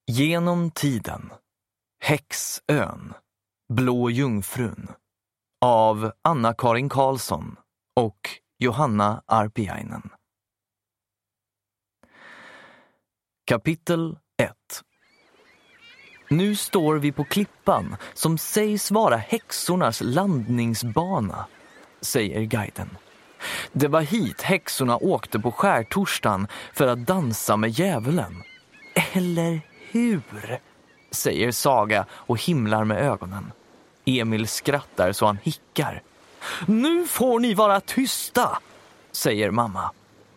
Genom tiden. Häxön. Blå jungfrun. Av Anna-Karin Karlsson och Johanna Arpiainen. Kapitel 1. Nu står vi på klippan som sägs vara häxornas landningsbana, säger guiden. Det var hit häxorna åkte på skärtorsdagen för att dansa med djävulen. Eller hur? Säger Saga och himlar med ögonen. Emil skrattar så han hickar. Nu får ni vara tysta, säger mamma.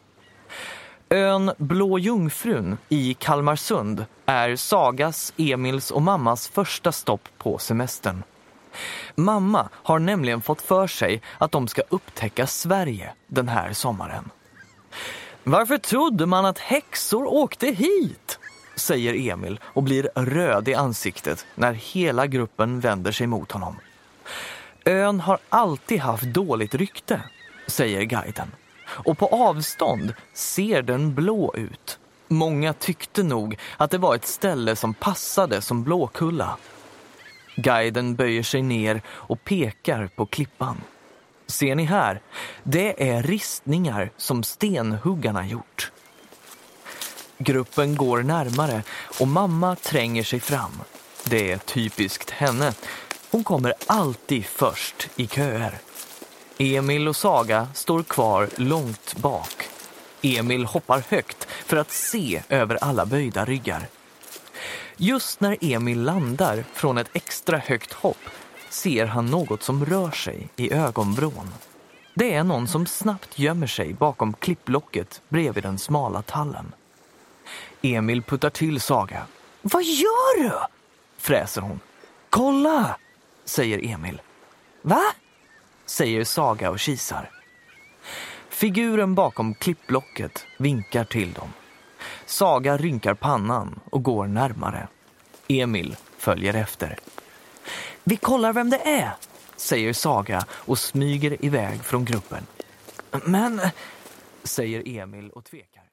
Ön Blå jungfrun i Kalmarsund är Sagas, Emils och mammas första stopp på semestern. Mamma har nämligen fått för sig att de ska upptäcka Sverige den här sommaren. Varför trodde man att häxor åkte hit? Säger Emil och blir röd i ansiktet när hela gruppen vänder sig mot honom. Ön har alltid haft dåligt rykte, säger guiden. Och på avstånd ser den blå ut. Många tyckte nog att det var ett ställe som passade som Blåkulla. Guiden böjer sig ner och pekar på klippan. Ser ni här? Det är ristningar som stenhuggarna gjort. Gruppen går närmare och mamma tränger sig fram. Det är typiskt henne. Hon kommer alltid först i köer. Emil och Saga står kvar långt bak. Emil hoppar högt för att se över alla böjda ryggar. Just när Emil landar från ett extra högt hopp ser han något som rör sig i ögonvrån. Det är någon som snabbt gömmer sig bakom klipplocket bredvid den smala tallen. Emil puttar till Saga. Vad gör du? Fräser hon. Kolla, säger Emil. Va? Säger Saga och kisar. Figuren bakom klippblocket vinkar till dem. Saga rynkar pannan och går närmare. Emil följer efter. Vi kollar vem det är, säger Saga och smyger iväg från gruppen. Men, säger Emil och tvekar.